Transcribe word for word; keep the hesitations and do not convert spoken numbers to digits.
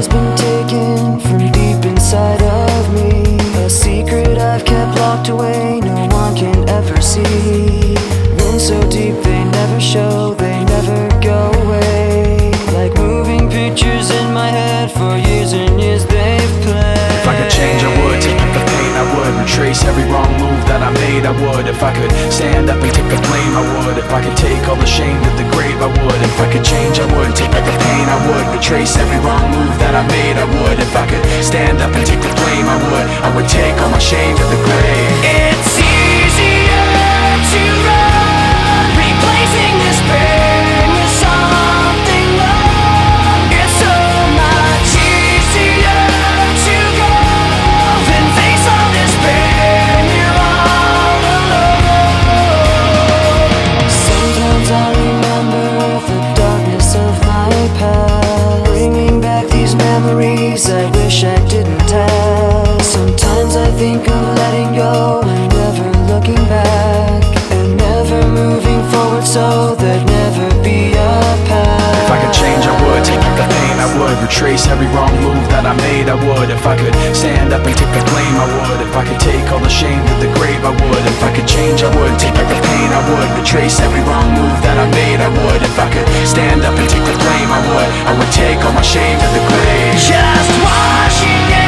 has been taken from deep inside of me. A secret I've kept locked away, no one can ever see. Wounds so deep they never show, they never go away. Like moving pictures in my head, for years and years they've played. If I could change I would, take back the pain I would, retrace every wrong move that I made I would. If I could stand up and take the blame I would. If I could take all the shame to the grave I would. If I could change I would, take back the pain I would, retrace every wrong move that I made I would. If I could stand up and take the blame I would, I would take all my shame to the grave. It's easier to run, replacing this pain with something wrong. It's so much easier to go than face all this pain. You're all alone. Sometimes I remember the darkness of my past, bringing back these memories I wish I didn't have. Sometimes I think of letting go and never looking back, and never moving forward so there'd never be a path. If I could change I would, take back the pain I would, retrace every wrong move that I made I would. If I could stand up and take the blame I would. If I could take all the shame to the grave I would. If I could change I would, take back the pain I would, retrace every wrong move that I made I would. If I could stand up and take the blame I would, I would take all my shame to the grave. Just watching it.